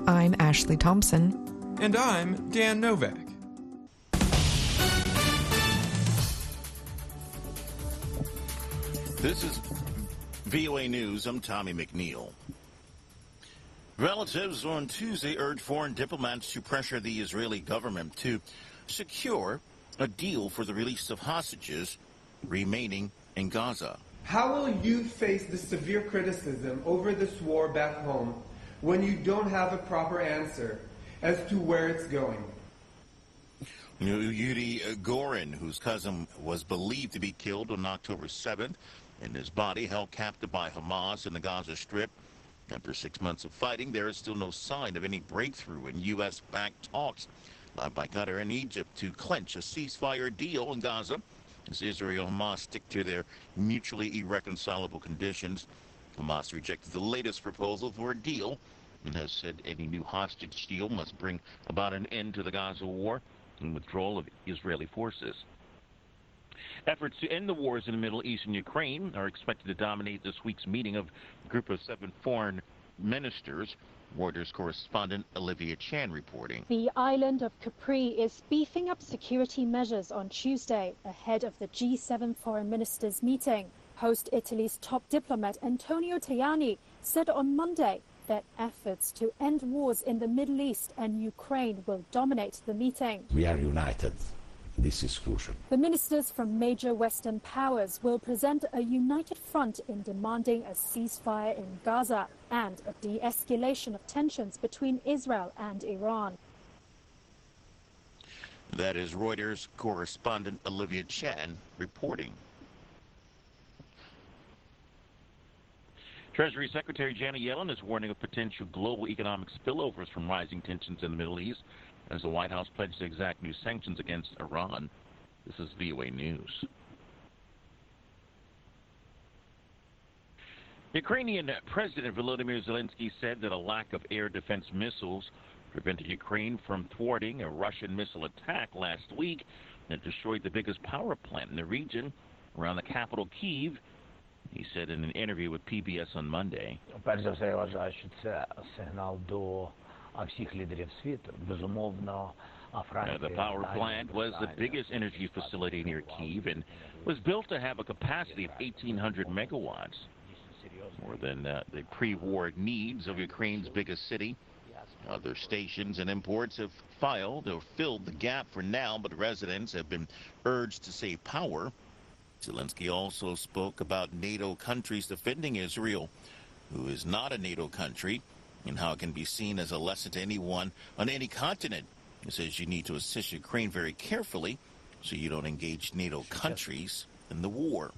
I'm Ashley Thompson. And I'm Dan Novak. This is VOA News. I'm Tommy McNeil. Relatives on Tuesday urged foreign diplomats to pressure the Israeli government to secure a deal for the release of hostages remaining in Gaza. How will you face the severe criticism over this war back home when you don't have a proper answer as to where it's going? Yudi Gorin, whose cousin was believed to be killed on October 7th, and his body held captive by Hamas in the Gaza Strip. After 6 months of fighting, there is still no sign of any breakthrough in U.S.-backed talks by Qatar and Egypt to clinch a ceasefire deal in Gaza as Israel and Hamas stick to their mutually irreconcilable conditions. Hamas rejected the latest proposal for a deal and has said any new hostage deal must bring about an end to the Gaza war and withdrawal of Israeli forces. Efforts to end the wars in the Middle East and Ukraine are expected to dominate this week's meeting of a group of 7 foreign ministers. Reuters correspondent Olivia Chan reporting. The island of Capri is beefing up security measures on Tuesday ahead of the G7 foreign ministers meeting. Host Italy's top diplomat Antonio Tajani said on Monday that efforts to end wars in the Middle East and Ukraine will dominate the meeting. We are united. This is crucial. The ministers from major Western powers will present a united front in demanding a ceasefire in Gaza and a de-escalation of tensions between Israel and Iran. That is Reuters correspondent Olivia Chan reporting. Treasury Secretary Janet Yellen is warning of potential global economic spillovers from rising tensions in the Middle East as the White House pledged to exact new sanctions against Iran. This is VOA News. Ukrainian President Volodymyr Zelensky said that a lack of air defense missiles prevented Ukraine from thwarting a Russian missile attack last week that destroyed the biggest power plant in the region around the capital, Kyiv. He said in an interview with PBS on Monday. The power plant was the biggest energy facility near Kyiv and was built to have a capacity of 1,800 megawatts, more than the pre-war needs of Ukraine's biggest city. Other stations and imports have filled the gap for now, but residents have been urged to save power. Zelensky also spoke about NATO countries defending Israel, who is not a NATO country, and how it can be seen as a lesson to anyone on any continent. He says you need to assist Ukraine very carefully so you don't engage NATO countries in the war.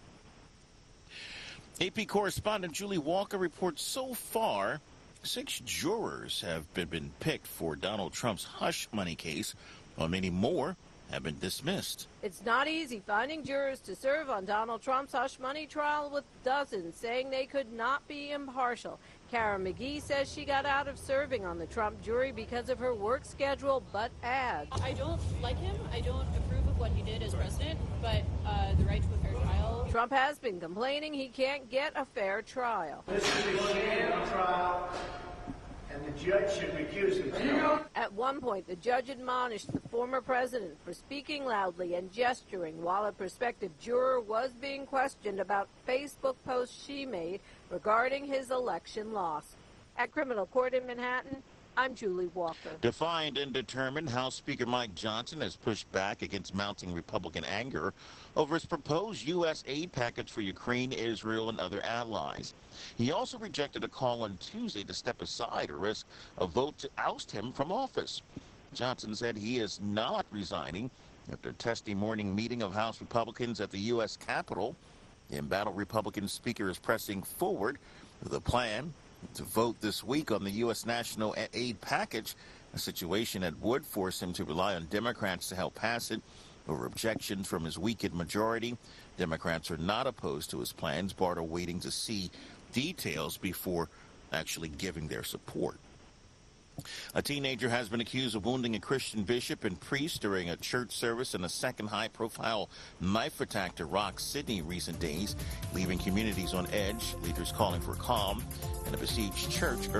AP correspondent Julie Walker reports so far 6 jurors have been picked for Donald Trump's hush money case, while many more have been dismissed. It's not easy finding jurors to serve on Donald Trump's hush money trial, with dozens saying they could not be impartial. Karen McGee says she got out of serving on the Trump jury because of her work schedule, but adds, I don't like him. I don't approve of what he did as president, but the right to a fair trial. Trump has been complaining he can't get a fair trial. This is a sham trial, and the judge should recuse himself. At one point, the judge admonished the former president for speaking loudly and gesturing while a prospective juror was being questioned about Facebook posts she made regarding his election loss. At criminal court in Manhattan, I'm Julie Walker. Defiant and determined, House Speaker Mike Johnson has pushed back against mounting Republican anger over his proposed U.S. aid package for Ukraine, Israel, and other allies. He also rejected a call on Tuesday to step aside or risk a vote to oust him from office. Johnson said he is not resigning after a testy morning meeting of House Republicans at the U.S. Capitol. The embattled Republican speaker is pressing forward with a plan to vote this week on the U.S. national aid package, a situation that would force him to rely on Democrats to help pass it over objections from his weakened majority. Democrats are not opposed to his plans, but are waiting to see details before actually giving their support. A teenager has been accused of wounding a Christian bishop and priest during a church service in a second high-profile knife attack to rock Sydney in recent days, leaving communities on edge. Leaders calling for calm, and a besieged church